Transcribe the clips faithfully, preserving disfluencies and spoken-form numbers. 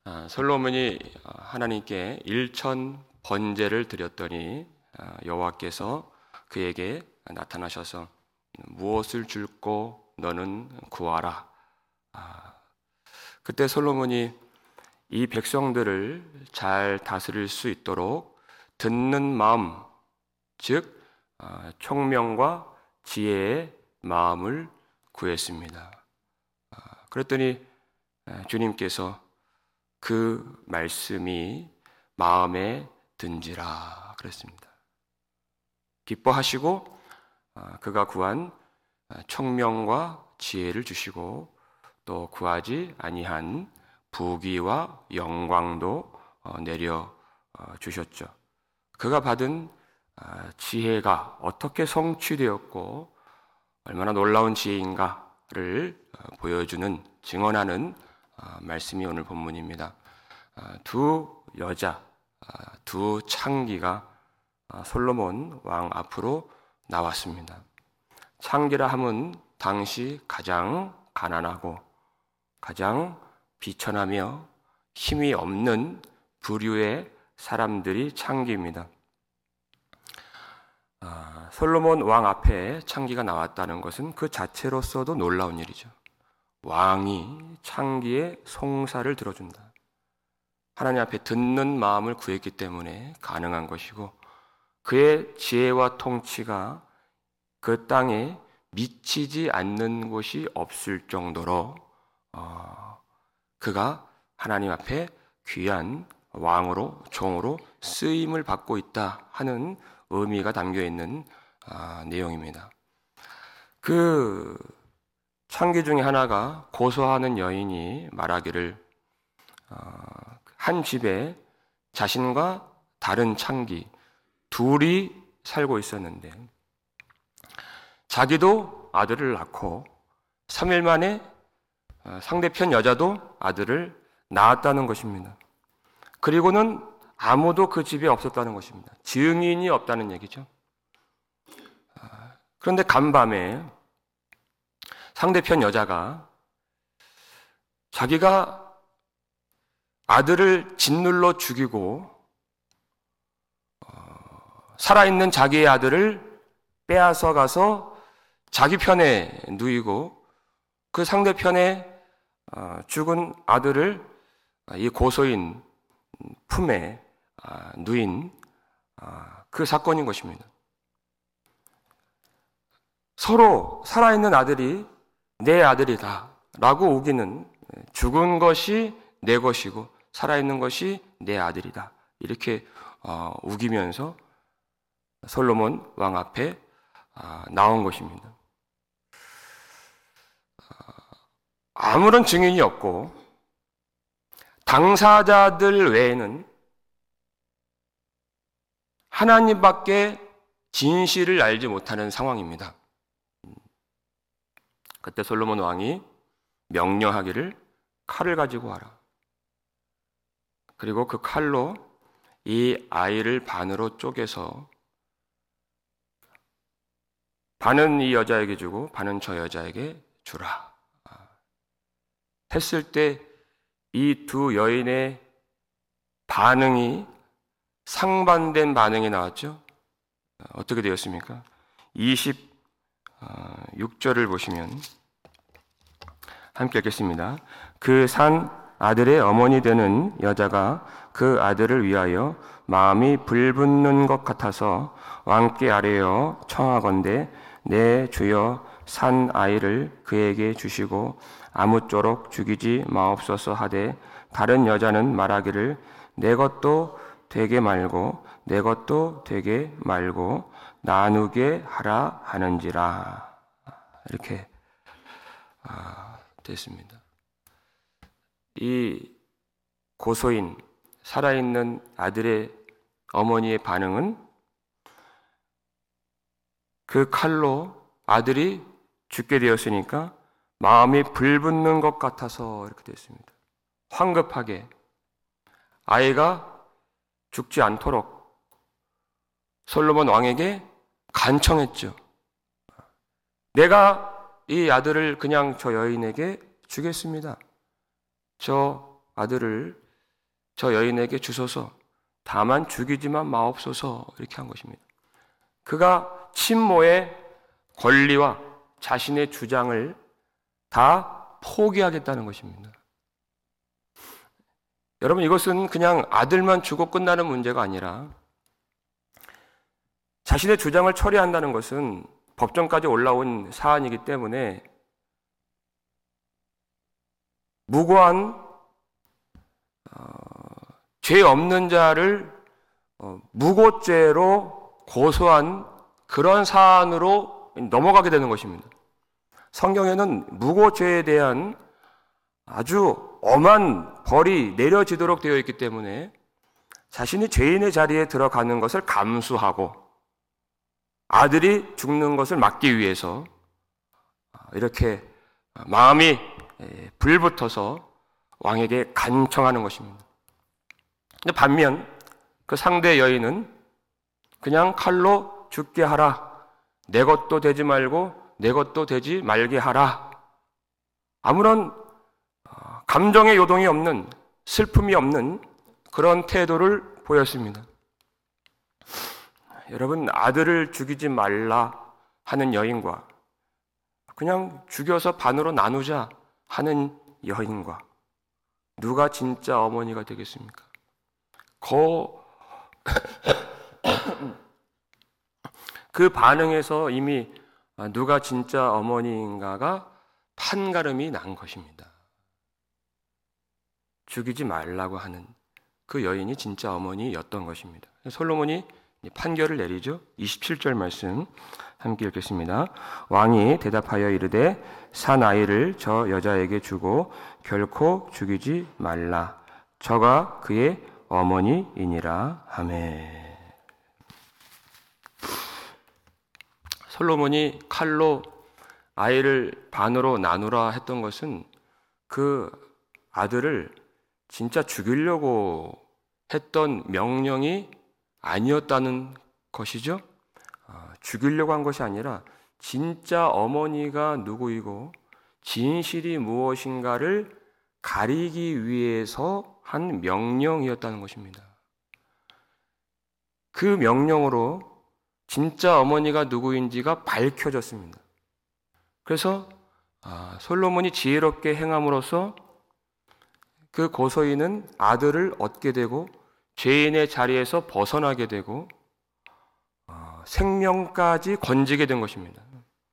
솔로몬이 하나님께 일천 번제를 드렸더니 여호와께서 그에게 나타나셔서 무엇을 줄고 너는 구하라. 그때 솔로몬이 이 백성들을 잘 다스릴 수 있도록 듣는 마음, 즉 총명과 지혜의 마음을 구했습니다. 그랬더니 주님께서 그 말씀이 마음에 든지라 그랬습니다. 기뻐하시고 그가 구한 총명과 지혜를 주시고 또 구하지 아니한 부귀와 영광도 내려 주셨죠. 그가 받은 지혜가 어떻게 성취되었고 얼마나 놀라운 지혜인가를 보여주는, 증언하는 말씀이 오늘 본문입니다. 두 여자, 두 창기가 솔로몬 왕 앞으로 나왔습니다. 창기라 함은 당시 가장 가난하고 가장 비천하며 힘이 없는 부류의 사람들이 창기입니다. 아, 솔로몬 왕 앞에 창기가 나왔다는 것은 그 자체로서도 놀라운 일이죠. 왕이 창기의 송사를 들어준다. 하나님 앞에 듣는 마음을 구했기 때문에 가능한 것이고, 그의 지혜와 통치가 그 땅에 미치지 않는 곳이 없을 정도로 어, 그가 하나님 앞에 귀한 왕으로, 종으로 쓰임을 받고 있다 하는 의미가 담겨 있는 아, 내용입니다. 그 창기 중에 하나가 고소하는 여인이 말하기를 어, 한 집에 자신과 다른 창기 둘이 살고 있었는데 자기도 아들을 낳고 삼 일 만에 상대편 여자도 아들을 낳았다는 것입니다. 그리고는 아무도 그 집에 없었다는 것입니다. 증인이 없다는 얘기죠. 그런데 간밤에 상대편 여자가 자기가 아들을 짓눌러 죽이고 살아있는 자기의 아들을 빼앗아 가서 자기 편에 누이고 그 상대편에 죽은 아들을 이 고소인 품에 누인 그 사건인 것입니다. 서로 살아있는 아들이 내 아들이다 라고 우기는, 죽은 것이 내 것이고 살아있는 것이 내 아들이다 이렇게 우기면서 솔로몬 왕 앞에 나온 것입니다. 아무런 증인이 없고 당사자들 외에는 하나님밖에 진실을 알지 못하는 상황입니다. 그때 솔로몬 왕이 명령하기를 칼을 가지고 와라. 그리고 그 칼로 이 아이를 반으로 쪼개서 반은 이 여자에게 주고 반은 저 여자에게 주라 했을 때 이 두 여인의 반응이 상반된 반응이 나왔죠. 어떻게 되었습니까? 이십육 절을 보시면 함께 읽겠습니다. 그 산 아들의 어머니 되는 여자가 그 아들을 위하여 마음이 불붙는 것 같아서 왕께 아뢰어 청하건대 내 주여 산 아이를 그에게 주시고 아무쪼록 죽이지 마옵소서 하되 다른 여자는 말하기를 내 것도 되게 말고 내 것도 되게 말고 나누게 하라 하는지라. 이렇게 아, 됐습니다. 이 고소인, 살아있는 아들의 어머니의 반응은 그 칼로 아들이 죽게 되었으니까 마음이 불붙는 것 같아서 이렇게 됐습니다. 황급하게 아이가 죽지 않도록 솔로몬 왕에게 간청했죠. 내가 이 아들을 그냥 저 여인에게 주겠습니다. 저 아들을 저 여인에게 주소서. 다만 죽이지만 마옵소서. 이렇게 한 것입니다. 그가 친모의 권리와 자신의 주장을 다 포기하겠다는 것입니다. 여러분, 이것은 그냥 아들만 주고 끝나는 문제가 아니라 자신의 주장을 처리한다는 것은 법정까지 올라온 사안이기 때문에 무고한 어, 죄 없는 자를 어, 무고죄로 고소한 그런 사안으로 넘어가게 되는 것입니다. 성경에는 무고죄에 대한 아주 엄한 벌이 내려지도록 되어 있기 때문에 자신이 죄인의 자리에 들어가는 것을 감수하고 아들이 죽는 것을 막기 위해서 이렇게 마음이 불붙어서 왕에게 간청하는 것입니다. 근데 반면 그 상대 여인은 그냥 칼로 죽게 하라. 내 것도 되지 말고 내 것도 되지 말게 하라. 아무런 감정의 요동이 없는, 슬픔이 없는 그런 태도를 보였습니다. 여러분, 아들을 죽이지 말라 하는 여인과 그냥 죽여서 반으로 나누자 하는 여인과 누가 진짜 어머니가 되겠습니까? 거... 그 반응에서 이미 누가 진짜 어머니인가가 판가름이 난 것입니다. 죽이지 말라고 하는 그 여인이 진짜 어머니였던 것입니다. 솔로몬이 판결을 내리죠. 이십칠 절 말씀 함께 읽겠습니다. 왕이 대답하여 이르되 산 아이를 저 여자에게 주고 결코 죽이지 말라. 저가 그의 어머니이니라. 아멘. 솔로몬이 칼로 아이를 반으로 나누라 했던 것은 그 아들을 진짜 죽이려고 했던 명령이 아니었다는 것이죠. 죽이려고 한 것이 아니라 진짜 어머니가 누구이고 진실이 무엇인가를 가리기 위해서 한 명령이었다는 것입니다. 그 명령으로 진짜 어머니가 누구인지가 밝혀졌습니다. 그래서 솔로몬이 지혜롭게 행함으로써 그 고소인은 아들을 얻게 되고 죄인의 자리에서 벗어나게 되고 생명까지 건지게 된 것입니다.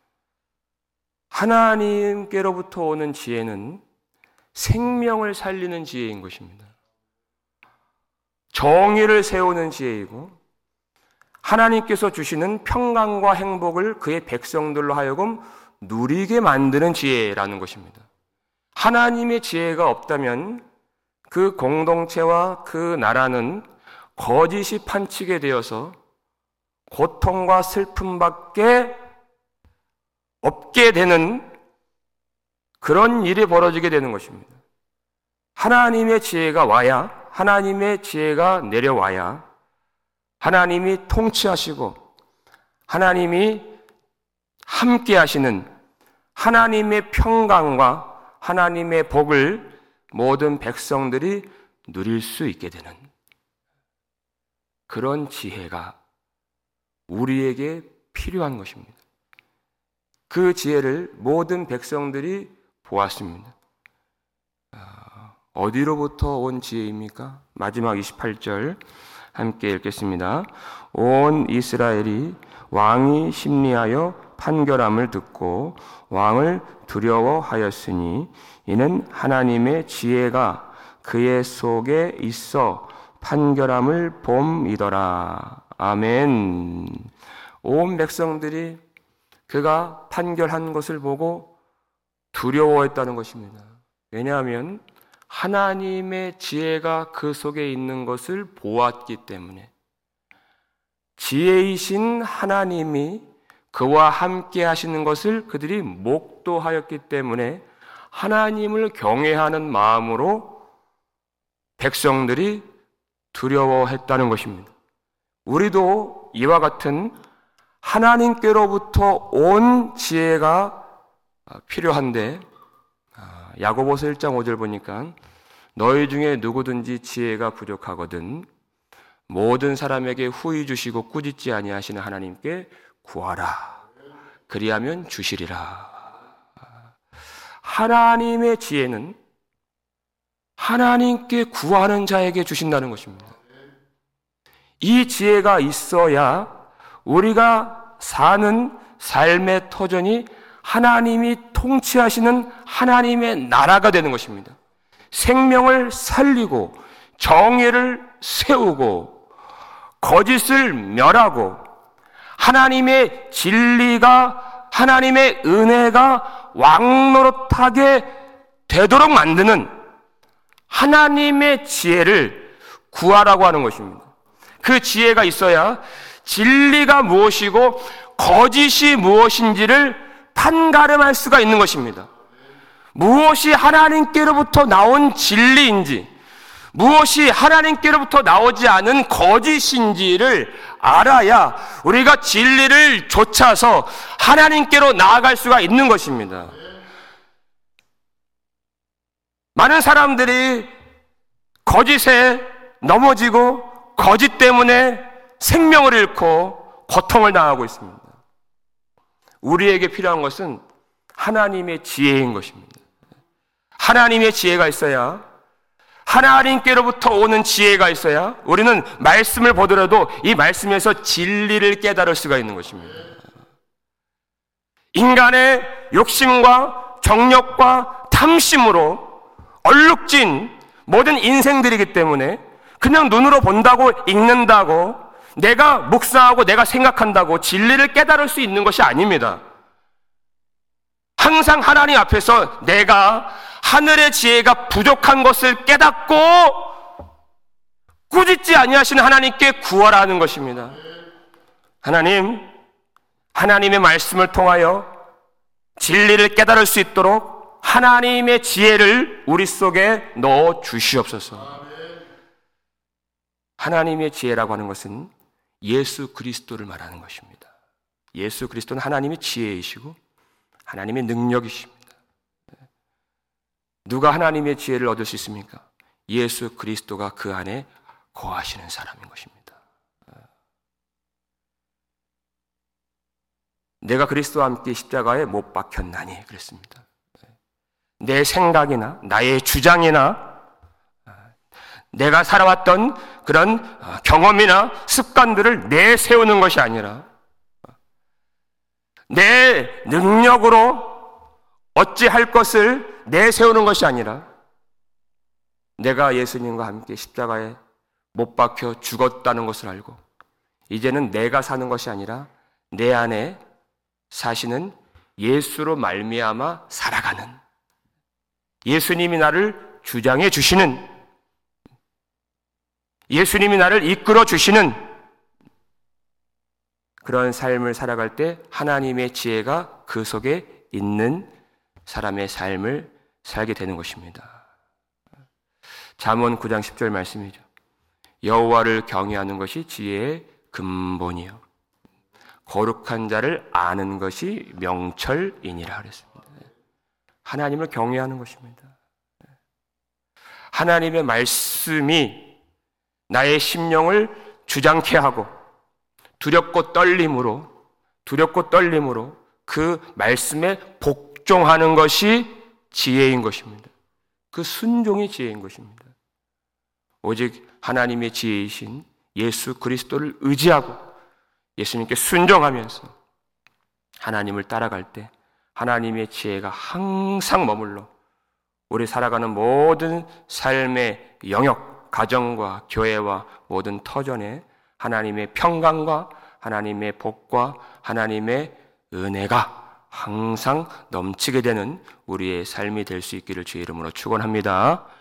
하나님께로부터 오는 지혜는 생명을 살리는 지혜인 것입니다. 정의를 세우는 지혜이고 하나님께서 주시는 평강과 행복을 그의 백성들로 하여금 누리게 만드는 지혜라는 것입니다. 하나님의 지혜가 없다면 그 공동체와 그 나라는 거짓이 판치게 되어서 고통과 슬픔밖에 없게 되는 그런 일이 벌어지게 되는 것입니다. 하나님의 지혜가 와야, 하나님의 지혜가 내려와야 하나님이 통치하시고 하나님이 함께 하시는 하나님의 평강과 하나님의 복을 모든 백성들이 누릴 수 있게 되는 그런 지혜가 우리에게 필요한 것입니다. 그 지혜를 모든 백성들이 보았습니다. 어디로부터 온 지혜입니까? 마지막 이십팔 절 함께 읽겠습니다. 온 이스라엘이 왕이 심리하여 판결함을 듣고 왕을 두려워하였으니 이는 하나님의 지혜가 그의 속에 있어 판결함을 봄이더라. 아멘. 온 백성들이 그가 판결한 것을 보고 두려워했다는 것입니다. 왜냐하면 하나님의 지혜가 그 속에 있는 것을 보았기 때문에 지혜이신 하나님이 그와 함께 하시는 것을 그들이 목도하였기 때문에 하나님을 경외하는 마음으로 백성들이 두려워했다는 것입니다. 우리도 이와 같은 하나님께로부터 온 지혜가 필요한데 야고보서 일 장 오 절 보니까 너희 중에 누구든지 지혜가 부족하거든 모든 사람에게 후히 주시고 꾸짖지 아니하시는 하나님께 구하라. 그리하면 주시리라. 하나님의 지혜는 하나님께 구하는 자에게 주신다는 것입니다. 이 지혜가 있어야 우리가 사는 삶의 터전이 하나님이 통치하시는 하나님의 나라가 되는 것입니다. 생명을 살리고 정의를 세우고 거짓을 멸하고 하나님의 진리가 하나님의 은혜가 왕노릇하게 되도록 만드는 하나님의 지혜를 구하라고 하는 것입니다. 그 지혜가 있어야 진리가 무엇이고 거짓이 무엇인지를 판가름할 수가 있는 것입니다. 무엇이 하나님께로부터 나온 진리인지 무엇이 하나님께로부터 나오지 않은 거짓인지를 알아야 우리가 진리를 좇아서 하나님께로 나아갈 수가 있는 것입니다. 많은 사람들이 거짓에 넘어지고 거짓 때문에 생명을 잃고 고통을 당하고 있습니다. 우리에게 필요한 것은 하나님의 지혜인 것입니다. 하나님의 지혜가 있어야 하나님께로부터 오는 지혜가 있어야 우리는 말씀을 보더라도 이 말씀에서 진리를 깨달을 수가 있는 것입니다. 인간의 욕심과 정력과 탐심으로 얼룩진 모든 인생들이기 때문에 그냥 눈으로 본다고 읽는다고 내가 묵상하고 내가 생각한다고 진리를 깨달을 수 있는 것이 아닙니다. 항상 하나님 앞에서 내가 하늘의 지혜가 부족한 것을 깨닫고 꾸짖지 아니하시는 하나님께 구하라는 것입니다. 하나님, 하나님의 말씀을 통하여 진리를 깨달을 수 있도록 하나님의 지혜를 우리 속에 넣어 주시옵소서. 하나님의 지혜라고 하는 것은 예수 그리스도를 말하는 것입니다. 예수 그리스도는 하나님의 지혜이시고 하나님의 능력이십니다. 누가 하나님의 지혜를 얻을 수 있습니까? 예수 그리스도가 그 안에 거하시는 사람인 것입니다. 내가 그리스도와 함께 십자가에 못 박혔나니 그랬습니다. 내 생각이나 나의 주장이나 내가 살아왔던 그런 경험이나 습관들을 내세우는 것이 아니라 내 능력으로 어찌할 것을 내세우는 것이 아니라 내가 예수님과 함께 십자가에 못 박혀 죽었다는 것을 알고 이제는 내가 사는 것이 아니라 내 안에 사시는 예수로 말미암아 살아가는 예수님이 나를 주장해 주시는 예수님이 나를 이끌어 주시는 그런 삶을 살아갈 때 하나님의 지혜가 그 속에 있는 사람의 삶을 살게 되는 것입니다. 잠언 구 장 십 절 말씀이죠. 여호와를 경외하는 것이 지혜의 근본이요 거룩한 자를 아는 것이 명철이니라 그랬습니다. 하나님을 경외하는 것입니다. 하나님의 말씀이 나의 심령을 주장케 하고 두렵고 떨림으로 두렵고 떨림으로 그 말씀에 복종하는 것이 지혜인 것입니다. 그 순종이 지혜인 것입니다. 오직 하나님의 지혜이신 예수 그리스도를 의지하고 예수님께 순종하면서 하나님을 따라갈 때 하나님의 지혜가 항상 머물러 우리 살아가는 모든 삶의 영역, 가정과 교회와 모든 터전에 하나님의 평강과 하나님의 복과 하나님의 은혜가 항상 넘치게 되는 우리의 삶이 될 수 있기를 주의 이름으로 축원합니다.